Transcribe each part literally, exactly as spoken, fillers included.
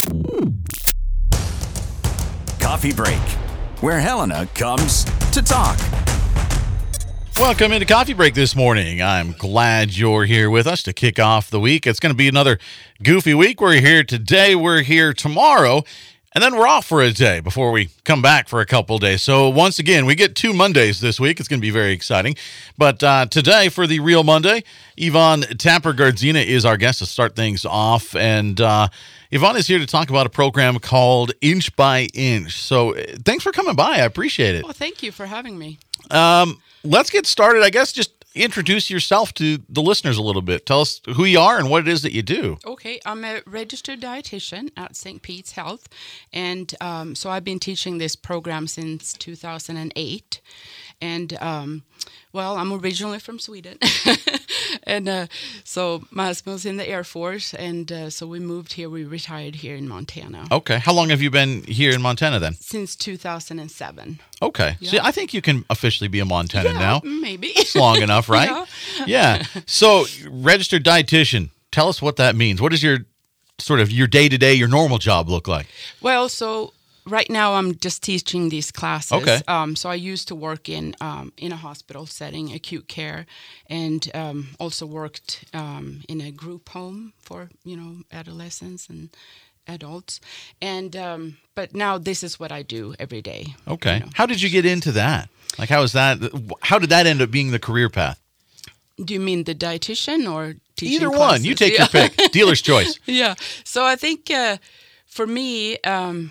Coffee Break, where Helena comes to talk. Welcome into Coffee Break this morning. I'm glad you're here with us to kick off the week. It's going to be another goofy week. We're here today, we're here tomorrow, and then we're off for a day before we come back for a couple days. So once again, we get two Mondays this week. It's going to be very exciting. But uh, today, for the real Monday, Yvonne Tapper-Gardzina is our guest to start things off. And uh, Yvonne is here to talk about a program called Inch by Inch. So uh, thanks for coming by. I appreciate it. Well, thank you for having me. Um, let's get started. I guess just introduce yourself to the listeners a little bit. Tell us who you are and what it is that you do. Okay, I'm a registered dietitian at Saint Pete's Health, and um, so I've been teaching this program since two thousand eight. And um, well, I'm originally from Sweden, and uh, so my husband was in the Air Force, and uh, so we moved here. We retired here in Montana. Okay, how long have you been here in Montana then? Since two thousand seven. Okay, Yeah. see, I think you can officially be a Montana Yeah, now. maybe. It's long enough, right? Yeah. Yeah. So, registered dietitian. Tell us what that means. What does your sort of your day to day, your normal job look like? Well, so right now I'm just teaching these classes. Okay. Um, so I used to work in um, in a hospital setting, acute care, and um, also worked um, in a group home for you know adolescents and adults. And um, but now this is what I do every day. Okay. you know. How did you get into that? Like, how is that? How did that end up being the career path? Do you mean the dietitian or teaching Either classes? one. You take Yeah. your pick. Dealer's choice. Yeah. So I think uh, for me, um,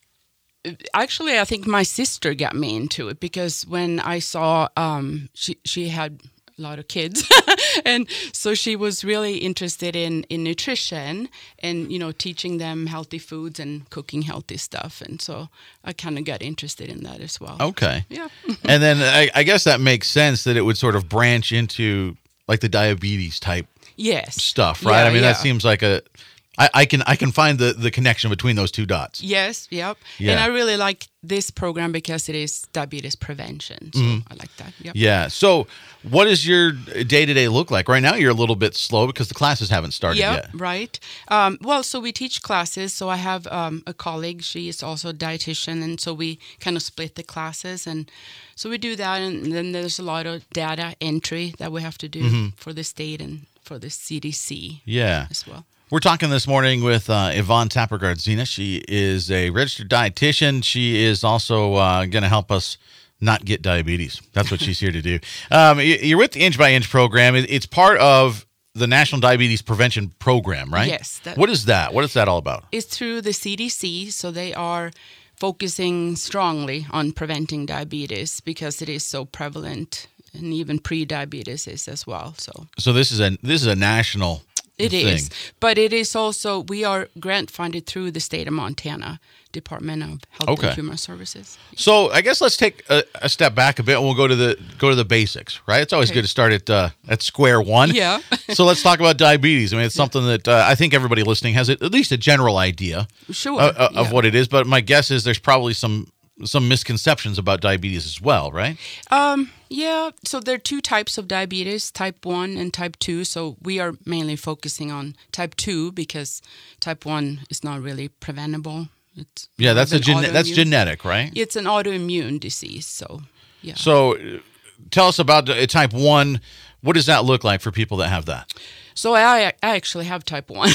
actually, I think my sister got me into it because when I saw um, she she had a lot of kids, and so she was really interested in, in nutrition and you know teaching them healthy foods and cooking healthy stuff, and so I kind of got interested in that as well. Okay. Yeah. And then I, I guess that makes sense that it would sort of branch into like the diabetes type Yes. stuff, right? Yeah, I mean, that yeah. seems like a. I, I can I can find the, the connection between those two dots. Yes, yep. Yeah. And I really like this program because it is diabetes prevention. So I like that. Yep. Yeah. So, what does your day to day look like right now? You're a little bit slow because the classes haven't started Yep, yet. right. Um, well, so we teach classes. So I have um, a colleague. She is also a dietitian, and so we kind of split the classes, and so we do that. And then there's a lot of data entry that we have to do Mm-hmm. for the state and for the C D C Yeah. as well. We're talking this morning with uh, Yvonne Tapper-Gardzina. She is a registered dietitian. She is also uh, going to help us not get diabetes. That's what she's here to do. Um, y- you're with the Inch by Inch program. It- It's part of the National Diabetes Prevention Program, right? Yes, that- What is that? What is that all about? It's through the C D C, so they are focusing strongly on preventing diabetes because it is so prevalent, and even pre-diabetes is as well. So So this is a this is a national it thing. is, but it is also we are grant funded through the state of Montana Department of Health Okay. and Human Services. So I guess let's take a, a step back a bit, and we'll go to the go to the basics, right? It's always Okay. good to start at uh, at square one. Yeah. So let's talk about diabetes. I mean, it's something that uh, I think everybody listening has at at least a general idea Sure. uh, uh, of yeah. what it is. But my guess is there's probably some some misconceptions about diabetes as well, right? Um, yeah, so there are two types of diabetes, type one and type two. So we are mainly focusing on type two because type one is not really preventable. It's Yeah, more that's of a an gene- that's autoimmune- genetic, right? It's an autoimmune disease, so yeah. So uh, tell us about uh, type one. What does that look like for people that have that? So I, I actually have type one.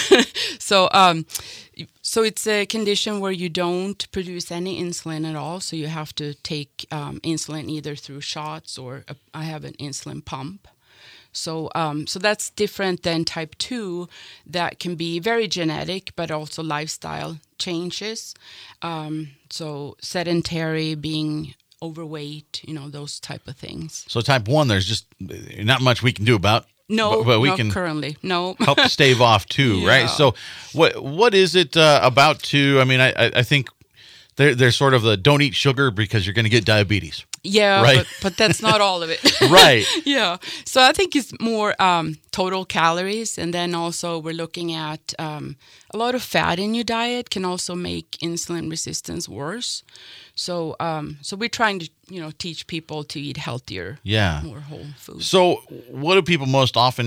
so um, so it's a condition where you don't produce any insulin at all. So you have to take um, insulin either through shots or a, I have an insulin pump. So um, so that's different than type two that can be very genetic, but also lifestyle changes. Um, so sedentary, being overweight, you know, those type of things. So type one, there's just not much we can do about. No, but, but we not can currently. No. help stave off too, Yeah. right? So, what what is it uh, about to? I mean, I I I think they're they're sort of the don't eat sugar because you're going to get diabetes, Yeah, Right. but, but that's not all of it. right? Yeah. So I think it's more um, total calories. And then also we're looking at um, a lot of fat in your diet can also make insulin resistance worse. So um, so we're trying to, you know, teach people to eat healthier, Yeah. more whole foods. So, what do people most often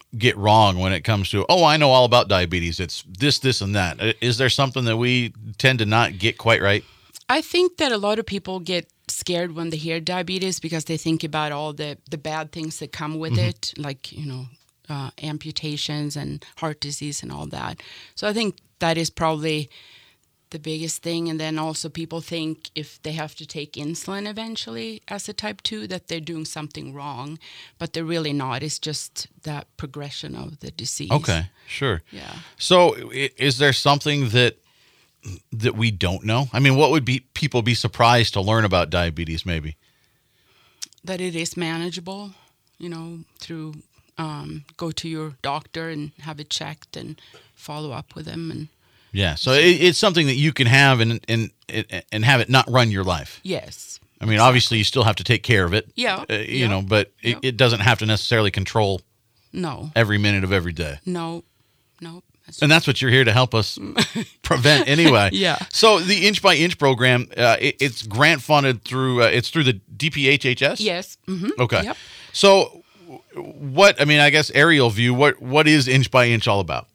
get wrong when it comes to, oh, I know all about diabetes. It's this, this, and that. Is there something that we tend to not get quite right? I think that a lot of people get scared when they hear diabetes because they think about all the, the bad things that come with mm-hmm. it, like, you know, uh, amputations and heart disease and all that. So I think that is probably the biggest thing. And then also people think if they have to take insulin eventually as a type two, that they're doing something wrong, but they're really not. It's just that progression of the disease. Okay, sure. Yeah. So is there something that that we don't know? I mean, what would be people be surprised to learn about diabetes maybe? That it is manageable, you know, through um, go to your doctor and have it checked and follow up with them. And yeah, so it, it's something that you can have and and and have it not run your life. Yes. I mean, exactly. Obviously, you still have to take care of it. Yeah. Uh, you yeah. know, but it, yeah. it doesn't have to necessarily control. No. Every minute of every day. No. No. That's and that's what you're here to help us prevent anyway. Yeah. So the Inch by Inch program, uh, it, it's grant funded through. Uh, it's through the D P H H S. Yes. Mm-hmm. Okay. Yep. So, what I mean, I guess aerial view. What what is Inch by Inch all about?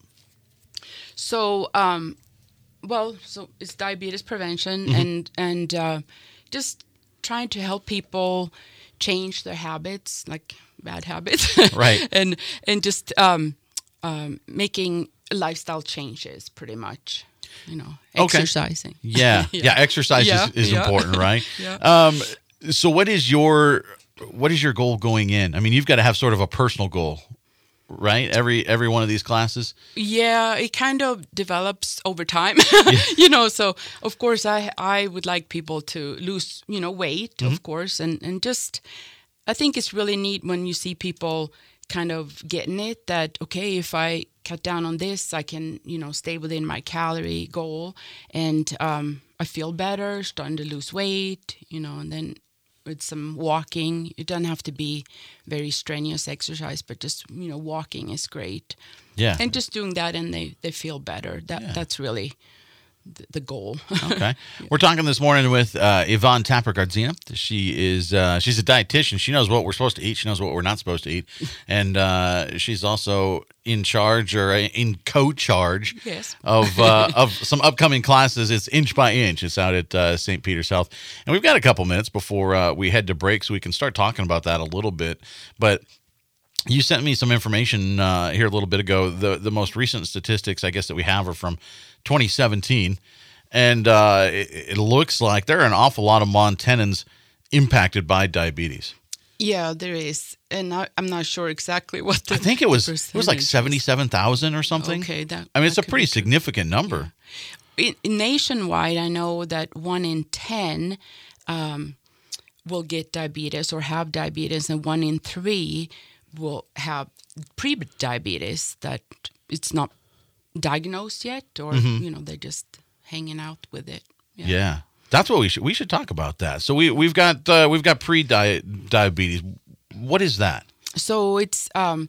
So, um, well, so it's diabetes prevention Mm-hmm. and and uh, just trying to help people change their habits, like bad habits, right? and and just um, um, making lifestyle changes, pretty much. You know, okay. exercising. Yeah, yeah. yeah exercise yeah. is, is yeah. important, right? yeah. Um, so, what is your what is your goal going in? I mean, you've got to have sort of a personal goal. Right? Every every one of these classes? Yeah, it kind of develops over time. you know, so of course I I would like people to lose, you know, weight, mm-hmm. of course, and, and just I think it's really neat when you see people kind of getting it that, okay, if I cut down on this, I can, you know, stay within my calorie goal and um, I feel better, starting to lose weight, you know, and then with some walking. It doesn't have to be very strenuous exercise, but just, you know, walking is great. Yeah. And just doing that and they, they feel better. That yeah. That's really the, the goal. Okay. yeah. We're talking this morning with uh, Yvonne Tapper-Gardzina. She is uh, she's a dietitian. She knows what we're supposed to eat. She knows what we're not supposed to eat. And uh, she's also in charge or in co-charge yes. of uh, of some upcoming classes. It's Inch by Inch. It's out at uh, Saint Peter's Health. And we've got a couple minutes before uh, we head to break, so we can start talking about that a little bit. But you sent me some information uh, here a little bit ago. The the most recent statistics, I guess, that we have are from twenty seventeen. And uh, it, it looks like there are an awful lot of Montanans impacted by diabetes. Yeah, there is, and I, I'm not sure exactly what the I think it was it was like seventy-seven thousand or something. Okay, that I mean, it's that a pretty significant number. Yeah. In, nationwide, I know that one in ten um, will get diabetes or have diabetes, and one in three will have pre-diabetes that it's not diagnosed yet, or mm-hmm. you know, they're just hanging out with it. Yeah. yeah. That's what we should we should talk about that. So we we've got uh, we've got pre-diabetes. What is that? So it's um,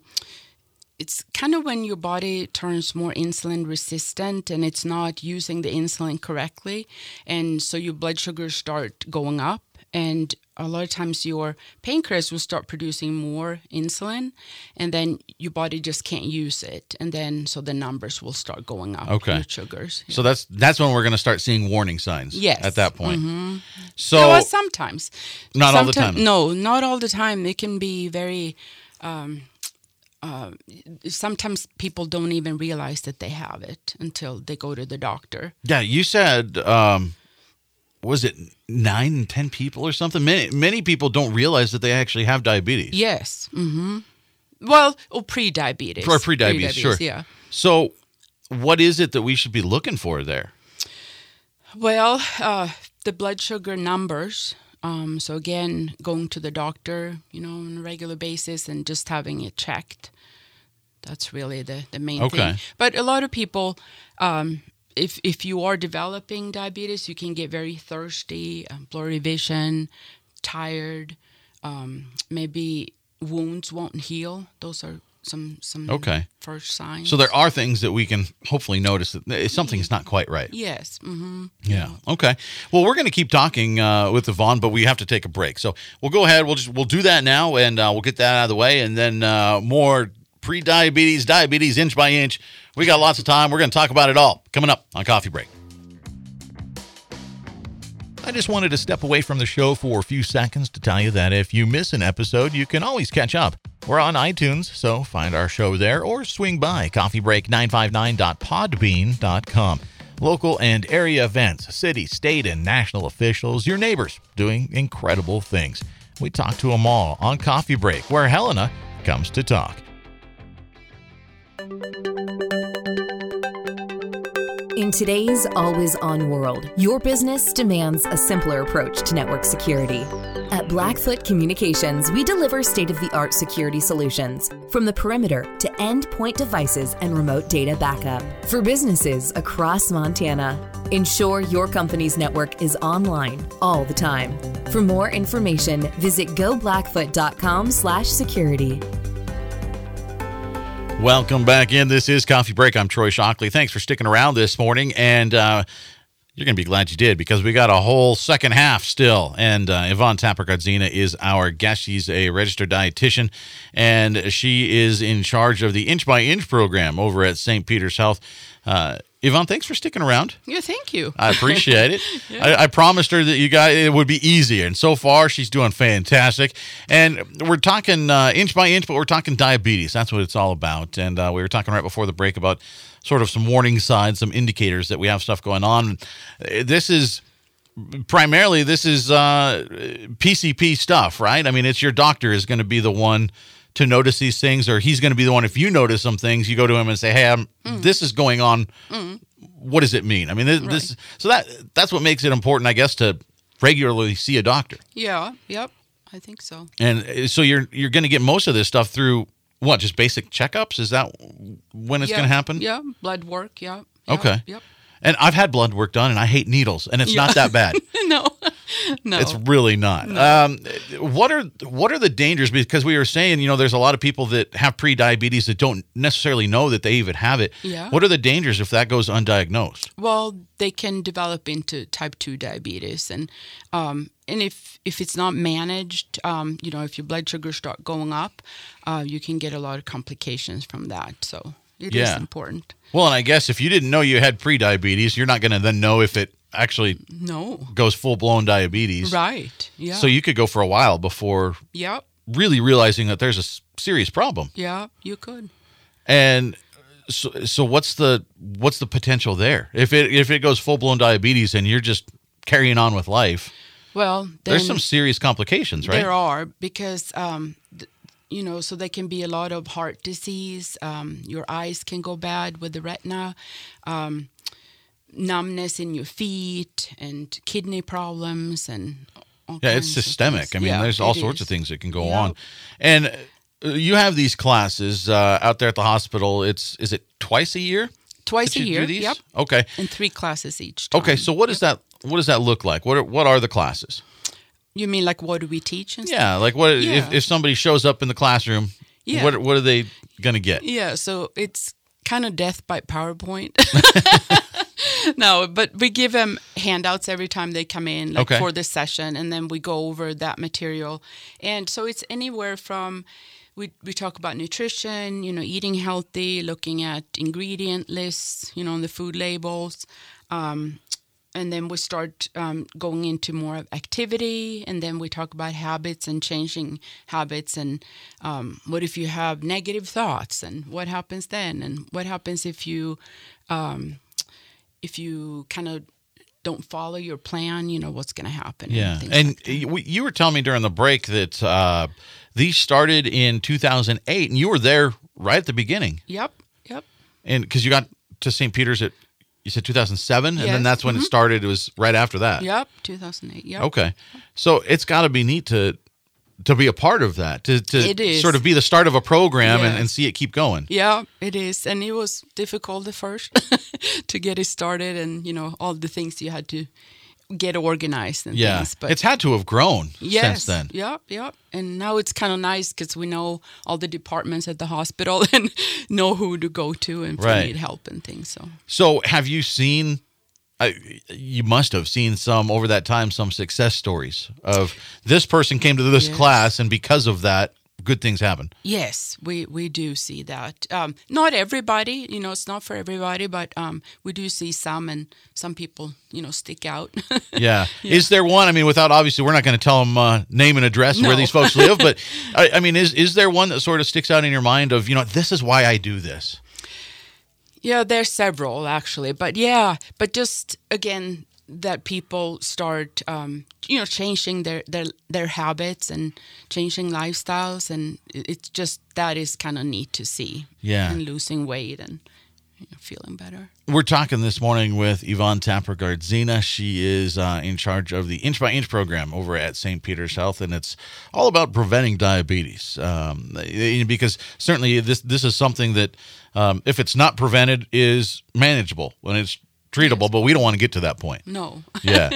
it's kind of when your body turns more insulin resistant and it's not using the insulin correctly, and so your blood sugars start going up, and a lot of times your pancreas will start producing more insulin, and then your body just can't use it, and then so the numbers will start going up. Okay, your sugars. Yeah. So that's that's when we're going to start seeing warning signs. Yes, at that point. Mm-hmm. So no, well, sometimes, not sometimes, all the time. No, not all the time. It can be very. Um, uh, sometimes people don't even realize that they have it until they go to the doctor. Yeah, you said. Um, Was it nine and ten people or something? Many many people don't realize that they actually have diabetes. Yes. Mm-hmm. Well, or pre-diabetes. Or pre-diabetes, pre-diabetes, sure. Yeah. So, what is it that we should be looking for there? Well, uh, the blood sugar numbers. Um, so again, going to the doctor, you know, on a regular basis and just having it checked. That's really the, the main okay. thing. But a lot of people, um, if if you are developing diabetes, you can get very thirsty, um, blurry vision, tired, um, maybe wounds won't heal. Those are some some okay. first signs. So there are things that we can hopefully notice that something is not quite right. Yes. Mm-hmm. Yeah. Okay. Well, we're going to keep talking uh, with Yvonne, but we have to take a break. So we'll go ahead. We'll just we'll do that now, and uh, we'll get that out of the way, and then uh, more pre-diabetes, diabetes, inch by inch. We got lots of time. We're going to talk about it all coming up on Coffee Break. I just wanted to step away from the show for a few seconds to tell you that if you miss an episode, you can always catch up. We're on iTunes, so find our show there or swing by coffee break nine five nine dot podbean dot com. Local and area events, city, state, and national officials, your neighbors doing incredible things. We talk to them all on Coffee Break, where Helena comes to talk. In today's always-on world, your business demands a simpler approach to network security. At Blackfoot Communications, we deliver state-of-the-art security solutions, from the perimeter to endpoint devices and remote data backup, for businesses across Montana. Ensure your company's network is online all the time. For more information, visit go blackfoot dot com slash security. Welcome back in. This is Coffee Break. I'm Troy Shockley. Thanks for sticking around this morning. And uh, you're going to be glad you did, because we got a whole second half still. And uh, Yvonne Tapper-Godzina is our guest. She's a registered dietitian, and she is in charge of the Inch by Inch program over at Saint Peter's Health. Uh, Yvonne, thanks for sticking around. Yeah, thank you. I appreciate it. Yeah. I, I promised her that you guys it would be easier, and so far she's doing fantastic. And we're talking uh, inch by inch, but we're talking diabetes. That's what it's all about. And uh, we were talking right before the break about sort of some warning signs, some indicators that we have stuff going on. This is primarily this is uh, P C P stuff, right? I mean, it's your doctor is going to be the one to notice these things, or he's going to be the one, if you notice some things, you go to him and say, hey, I'm, mm. this is going on. Mm. What does it mean? I mean, this, right. this so that that's what makes it important, I guess, to regularly see a doctor. Yeah, yep, I think so. And so you're you're going to get most of this stuff through, what, just basic checkups? Is that when it's yeah, going to happen? Yeah, blood work, yeah. Yep, okay. Yep. And I've had blood work done, and I hate needles, and it's yeah. not that bad. no, no, it's really not. No. Um, what are what are the dangers? Because we were saying, you know, there's a lot of people that have pre-diabetes that don't necessarily know that they even have it. Yeah. What are the dangers if that goes undiagnosed? Well, they can develop into type two diabetes, and um, and if if it's not managed, um, you know, if your blood sugars start going up, uh, you can get a lot of complications from that. So it yeah. is important. Well, and I guess if you didn't know you had pre-diabetes, you're not going to then know if it actually no goes full-blown diabetes. Right, yeah. So you could go for a while before yep. really realizing that there's a serious problem. Yeah, you could. And so, so what's the what's the potential there? If it if it goes full-blown diabetes and you're just carrying on with life, well, then there's some serious complications, right? There are, because um, th- you know, so there can be a lot of heart disease. Um, your eyes can go bad with the retina, um, numbness in your feet, and kidney problems, and all yeah, kinds it's of systemic. things. I mean, yeah, there's all it sorts is. of things that can go Yeah. on, and uh, you have these classes uh, out there at the hospital. It's is it twice a year? Twice that a you year. do these? Yep. Okay. And three classes each time. Okay. So what does that what does that look like? What are, what are the classes? You mean like what do we teach and stuff? Yeah, like what Yeah. if if somebody shows up in the classroom? Yeah. What what are they gonna get? Yeah, so it's kind of death by PowerPoint. No, but we give them handouts every time they come in, like Okay. for the session, and then we go over that material. And so it's anywhere from we we talk about nutrition, you know, eating healthy, looking at ingredient lists, you know, on the food labels. Um, and then we start um, going into more of activity, and then we talk about habits and changing habits, and um, what if you have negative thoughts, and what happens then, and what happens if you um, if you kind of don't follow your plan, you know, what's going to happen. Yeah, things and like that. you you were telling me during the break that uh, these started in two thousand eight, and you were there right at the beginning, Yep, yep. and because you got to Saint Peter's at you said two thousand seven, and then Yes. that's when Mhm. it started. It was right after that. Yep, two thousand eight, yep. Okay, so it's got to be neat to to be a part of that, to to It is. sort of be the start of a program and, Yes. and see it keep going. Yeah, it is. And it was difficult at first to get it started, and, you know, all the things you had to get organized and Yeah, things. But it's had to have grown yes, since then. Yep, yep. And now it's kind of nice because we know all the departments at the hospital and know who to go to and if Right. they need help and things. So So have you seen, I, you must have seen some over that time, some success stories of this person came to this Yes. class and because of that good things happen. Yes, we, we do see that. Um, not everybody, you know, it's not for everybody, but um, we do see some, and some people, you know, stick out. Yeah. Yeah. Is there one? I mean, without obviously, we're not going to tell them uh, name and address No. where these folks live, but I, I mean, is is there one that sort of sticks out in your mind of, you know, this is why I do this? Yeah, there's several actually, but yeah, but just again that people start, um, you know, changing their, their their habits and changing lifestyles, and it- it's just that is kind of neat to see. Yeah. And losing weight and, you know, feeling better. We're talking this morning with Yvonne Tapper-Gardzina. She is uh, in charge of the Inch by Inch program over at Saint Peter's Health, and it's all about preventing diabetes. Um, because certainly this this is something that, um, if it's not prevented, is manageable when it's treatable, Yes. but we don't want to get to that point. No. Yeah.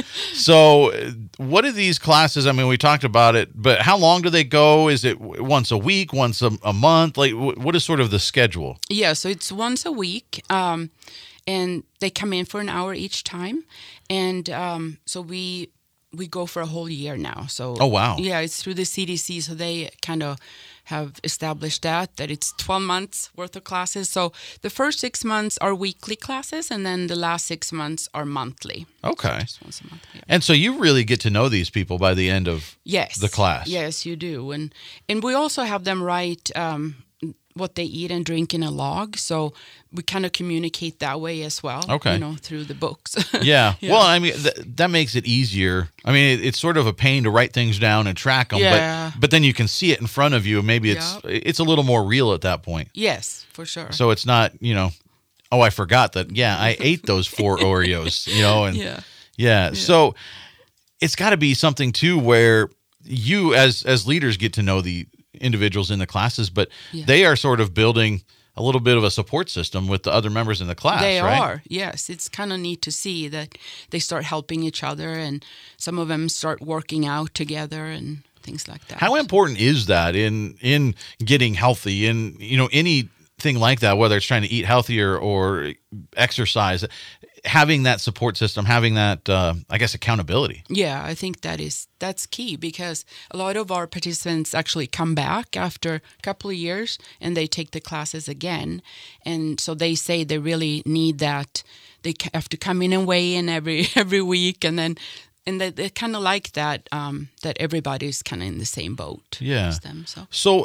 So uh, what are these classes? I mean, we talked about it, but how long do they go? Is it w- once a week, once a, a month? Like, w- what is sort of the schedule? Yeah, so it's once a week, um, and they come in for an hour each time, and um, so we we go for a whole year now. So Oh, wow. yeah, it's through the C D C, so they kind of have established that that it's twelve months worth of classes. So the first six months are weekly classes, and then the last six months are monthly. Okay. Just once a month. Yeah. And so you really get to know these people by the end of Yes. the class. Yes, you do. And and we also have them write um, what they eat and drink in a log. So we kind of communicate that way as well. Okay. You know, through the books. Yeah. Yeah. Well, I mean, th- that makes it easier. I mean, it, it's sort of a pain to write things down and track them, Yeah. but but then you can see it in front of you. And maybe it's it's a little more real at that point. Yes, for sure. So it's not, you know, oh, I forgot that. Yeah, I ate those four Oreos, you know, and yeah. yeah. So it's got to be something too where you as as leaders get to know the individuals in the classes, but Yeah. they are sort of building a little bit of a support system with the other members in the class, They right? are, yes. It's kind of neat to see that they start helping each other, and some of them start working out together and things like that. How important is that in in getting healthy, in, you know, anything like that, whether it's trying to eat healthier or exercise, having that support system, having that, uh, I guess, accountability? Yeah, I think that is that's key, because a lot of our participants actually come back after a couple of years and they take the classes again, and so they say they really need that. They ca- have to come in and weigh in every every week, and then and they, they kind of like that um, that everybody's kind of in the same boat Yeah. as them. So. So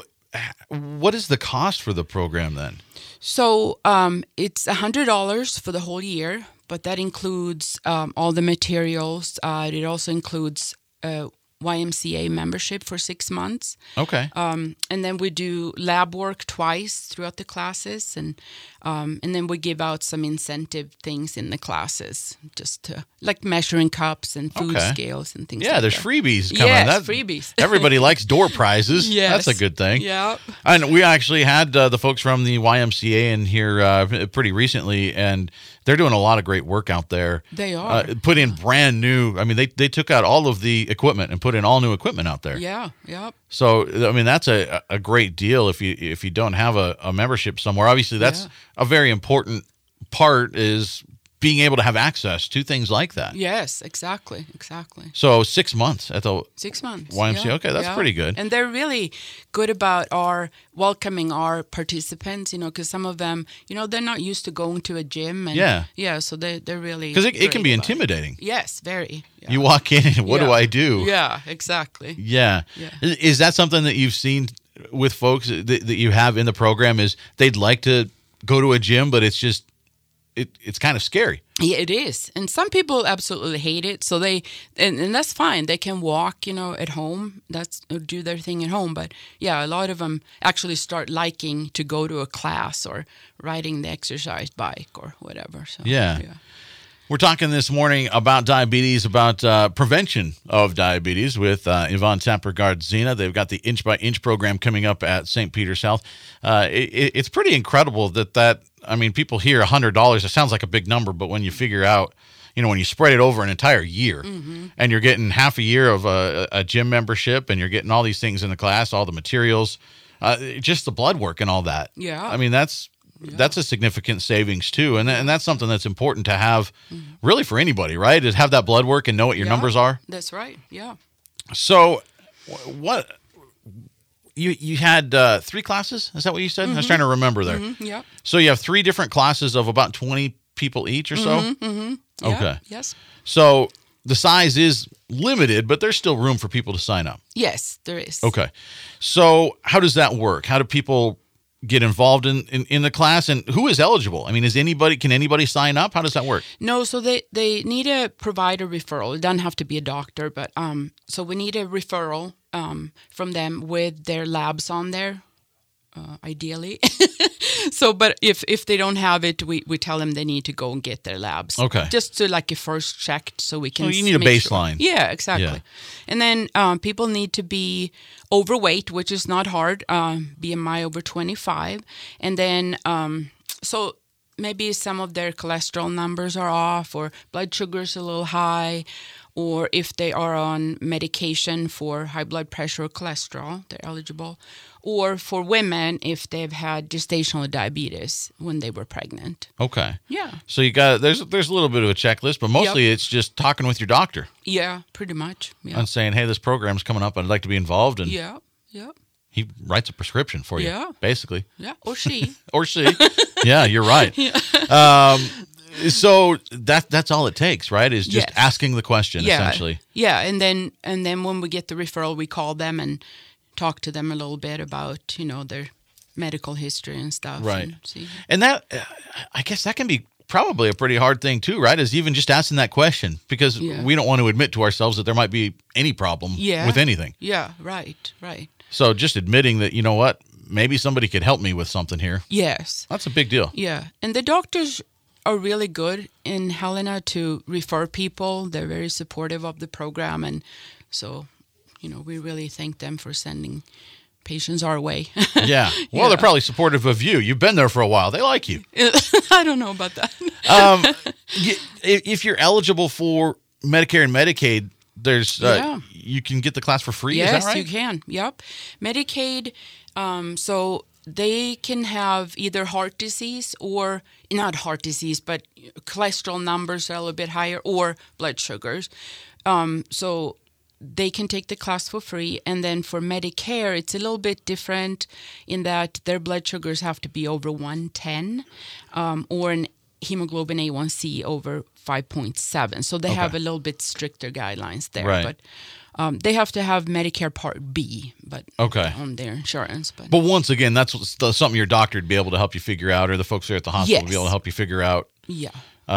what is the cost for the program then? So um, it's one hundred dollars for the whole year, but that includes um, all the materials. Uh, it also includes uh, Y M C A membership for six months. Okay. Um, and then we do lab work twice throughout the classes, and um, and then we give out some incentive things in the classes, just to, like measuring cups and food Okay. scales and things Yeah, like there's that. freebies coming. Yes, That- freebies. Everybody likes door prizes. Yes. That's a good thing. Yeah. And we actually had uh, the folks from the Y M C A in here uh, pretty recently, and they're doing a lot of great work out there. They are. Uh, put in brand new, I mean, they, they took out all of the equipment and put in all new equipment out there. Yeah, yeah. So, I mean, that's a, a great deal if you if you don't have a, a membership somewhere. Obviously, that's Yeah. a very important part, is being able to have access to things like that. Yes, exactly, exactly. So six months at the Six months. Y M C A. yeah, Okay, that's yeah. pretty good. And they're really good about our welcoming our participants, you know, because some of them, you know, they're not used to going to a gym. And Yeah. Yeah, so they, they're really. because it, it can great be about it. intimidating. Yes, very. Yeah. You walk in and what do Yeah. I do? Yeah, exactly. Yeah. Yeah. Is, is that something that you've seen with folks that, that you have in the program, is they'd like to go to a gym, but it's just, it, it's kind of scary. Yeah, it is. And some people absolutely hate it. So they, and, and that's fine. They can walk, you know, at home. That's do their thing at home. But yeah, a lot of them actually start liking to go to a class or riding the exercise bike or whatever. So Yeah. We're talking this morning about diabetes, about uh, prevention of diabetes with uh, Yvonne Tapper-Gardzina. They've got the Inch by Inch program coming up at Saint Peter's Health. Uh, it, it's pretty incredible that that, I mean, people hear one hundred dollars. It sounds like a big number, but when you figure out, you know, when you spread it over an entire year, Mm-hmm. and you're getting half a year of a, a gym membership, and you're getting all these things in the class, all the materials, uh, just the blood work and all that. Yeah. I mean, that's that's a significant savings too, and and that's something that's important to have, really, for anybody, right? Is have that blood work and know what your Mm-hmm. Yeah, numbers are. That's right. Yeah. So, wh- what you you had uh, three classes. Is that what you said? Mm-hmm. I was trying to remember there. Mm-hmm. Yeah. So you have three different classes of about twenty people each or so? Mm-hmm. Mm-hmm. Yeah. Okay. Yes. So the size is limited, but there's still room for people to sign up. Yes, there is. Okay. So how does that work? How do people get involved in, in, in the class, and who is eligible? I mean, is anybody, can anybody sign up? How does that work? No, so they, they need a provider referral. It doesn't have to be a doctor, but um, so we need a referral um, from them with their labs on there, uh, ideally. So, but if, if they don't have it, we, we tell them they need to go and get their labs. Okay. Just to like a first check so we can. So you need a make baseline. Sure. Yeah, exactly. Yeah. And then um, people need to be overweight, which is not hard, um, B M I over twenty-five. And then, um, so maybe some of their cholesterol numbers are off, or blood sugar's a little high, or if they are on medication for high blood pressure or cholesterol, they're eligible. Or for women, if they've had gestational diabetes when they were pregnant. Okay. Yeah. So you got, there's there's a little bit of a checklist, but mostly Yep. it's just talking with your doctor Yeah, pretty much. Yeah. and saying, hey, this program's coming up. I'd like to be involved. And Yeah. Yeah. he writes a prescription for you, Yeah. basically. Yeah. Or she. Or she. Yeah, you're right. Um, so that that's all it takes, right? Is just Yes. asking the question, Yeah. essentially. Yeah. And then and then when we get the referral, we call them and talk to them a little bit about, you know, their medical history and stuff. Right. And see. And that, uh, I guess that can be probably a pretty hard thing too, right? Is even just asking that question, because Yeah. we don't want to admit to ourselves that there might be any problem Yeah. with anything. Yeah. Right. Right. So just admitting that, you know what, maybe somebody could help me with something here. Yes. That's a big deal. Yeah. And the doctors are really good in Helena to refer people. They're very supportive of the program. And so, you know, we really thank them for sending patients our way. Yeah. Well, Yeah. they're probably supportive of you. You've been there for a while. They like you. I don't know about that. Um, y- if if you're eligible for Medicare and Medicaid, there's uh, Yeah. you can get the class for free. Yes, Is that right? you can. Yep. Medicaid, um, so they can have either heart disease or, not heart disease, but cholesterol numbers are a little bit higher, or blood sugars. Um, so they can take the class for free. And then for Medicare, it's a little bit different in that their blood sugars have to be over one ten, um, or an hemoglobin A one C over five point seven. So they Okay. have a little bit stricter guidelines there. Right. But um, they have to have Medicare Part B, but Okay. on their insurance. But, But once again, that's what's- that's something your doctor would be able to help you figure out, or the folks there at the hospital would be Yes. able to help you figure out. yeah.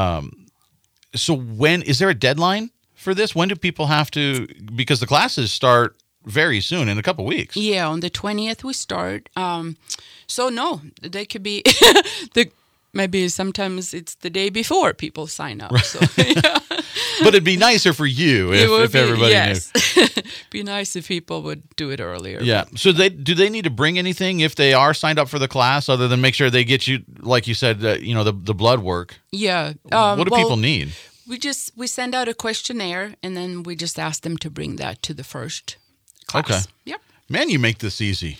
So when is there a deadline for this? When do people have to? Because the classes start very soon, in a couple weeks. Yeah, on the twentieth we start. Um, so no, they could be the maybe sometimes it's the day before people sign up. So yeah. But it'd be nicer for you if, It would if be- everybody yes. Be nice if people would do it earlier. knew. Yeah. So they do they need to bring anything if they are signed up for the class, other than make sure they get you, like you said, uh, you know, the the blood work. Yeah. Um, What do well, people need? We just we send out a questionnaire and then we just ask them to bring that to the first class. Okay. Yep. Man, you make this easy.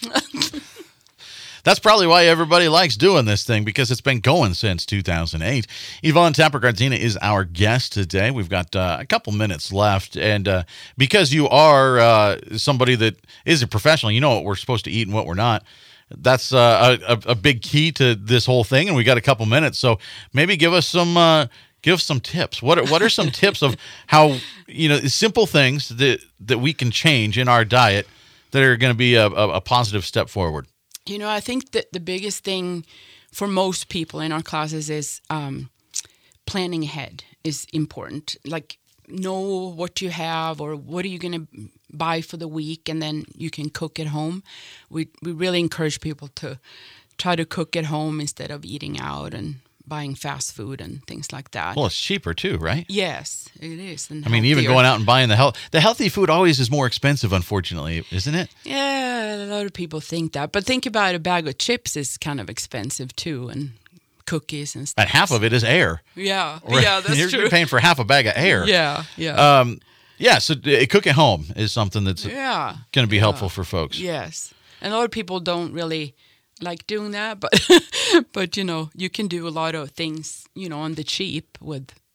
That's probably why everybody likes doing this thing, because it's been going since two thousand eight. Yvonne Tapper-Gardina is our guest today. We've got uh, a couple minutes left. And uh, because you are uh, somebody that is a professional, you know what we're supposed to eat and what we're not. That's uh, a, a big key to this whole thing. And we got a couple minutes. So maybe give us some uh, give us some tips. What are, what are some tips of how, you know, simple things that, that we can change in our diet that are going to be a, a, a positive step forward? You know, I think that the biggest thing for most people in our classes is um, planning ahead is important. Like, know what you have or what are you going to buy for the week, and then you can cook at home. We we really encourage people to try to cook at home instead of eating out and buying fast food and things like that. Well, it's cheaper too, right? Yes, it is. I mean, even going out and buying the health, the healthy food always is more expensive, unfortunately, isn't it? Yeah, a lot of people think that. But think about a bag of chips is kind of expensive too, and cookies and stuff. And half of it is air. Yeah, Right? yeah, that's you're, true. You're paying for half a bag of air. Yeah, yeah. Um, yeah, so uh, cook at home is something that's yeah. going to be yeah. helpful for folks. Yes. And a lot of people don't really like doing that, but but you know, you can do a lot of things, you know, on the cheap with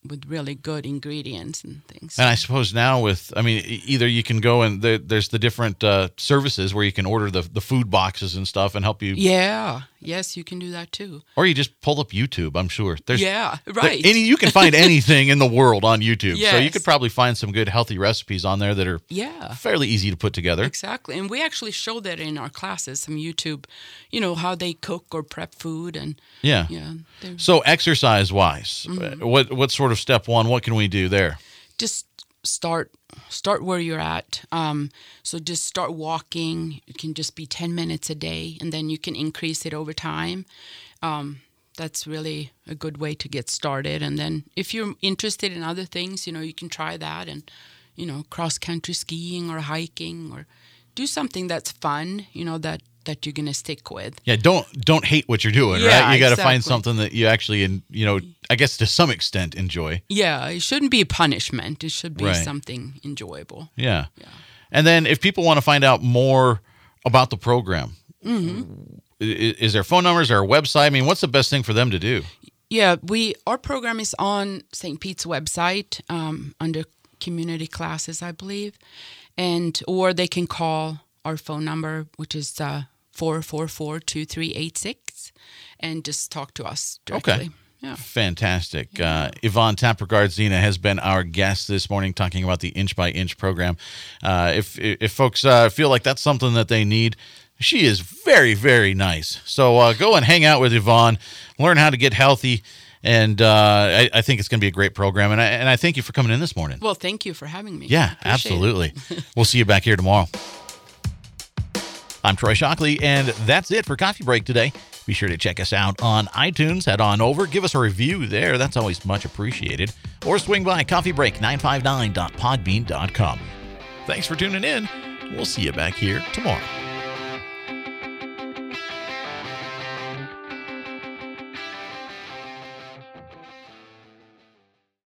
with really good ingredients and things. And I suppose now with, I mean, e- either you can go and there, there's the different uh, services where you can order the, the food boxes and stuff and help you. Yeah. Yes, you can do that too. Or you just pull up YouTube, I'm sure. There's, Yeah, there- right. any, you can find anything in the world on YouTube. So you Yes. could probably find some good healthy recipes on there that are Yeah. fairly easy to put together. Exactly. And we actually show that in our classes, some YouTube, you know, how they cook or prep food. And Yeah. yeah, they're- So exercise wise, Mm-hmm. what what sort of step one, what can we do there? just start start where you're at. Um, so just start walking. It can just be ten minutes a day, and then you can increase it over time. Um, that's really a good way to get started. And then if you're interested in other things, you know, you can try that and, you know, cross-country skiing or hiking or do something that's fun, you know, that, that you're going to stick with. Yeah, don't don't hate what you're doing, Yeah, right? You got to find exactly. something that you actually, in, you know, I guess to some extent enjoy. Yeah, it shouldn't be a punishment. It should be Right. something enjoyable. Yeah. And then if people want to find out more about the program, Mm-hmm. i- is there phone numbers or a website? I mean, what's the best thing for them to do? Yeah, we our program is on Saint Pete's website um, under community classes, I believe, and or they can call our phone number, which is uh, four four four, two three eight six, and just talk to us directly. Okay. Yeah. Fantastic. Uh, Yvonne Tappergard-Zina has been our guest this morning talking about the Inch by Inch program. Uh, if, if folks uh, feel like that's something that they need, she is very, very nice. So uh, go and hang out with Yvonne, learn how to get healthy, and uh, I, I think it's going to be a great program. And I, and I thank you for coming in this morning. Well, thank you for having me. Yeah, I appreciate it. absolutely. We'll see you back here tomorrow. I'm Troy Shockley, and that's it for Coffee Break today. Be sure to check us out on iTunes. Head on over, give us a review there. That's always much appreciated. Or swing by coffee break nine five nine dot podbean dot com. Thanks for tuning in. We'll see you back here tomorrow.